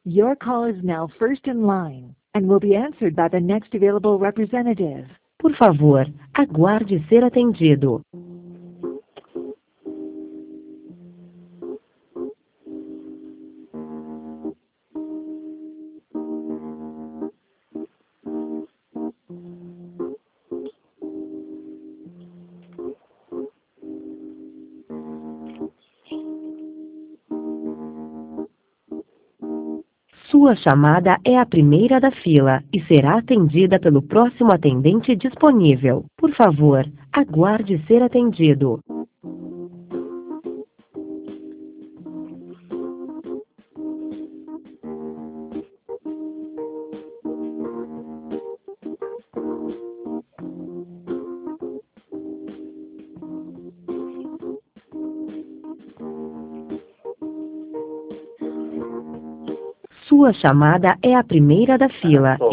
Your call is now first in line and will be answered by the next available representative. Por favor, aguarde ser atendido. Sua chamada é a primeira da fila e será atendida pelo próximo atendente disponível. Por favor, aguarde ser atendido. Sua chamada é a primeira da fila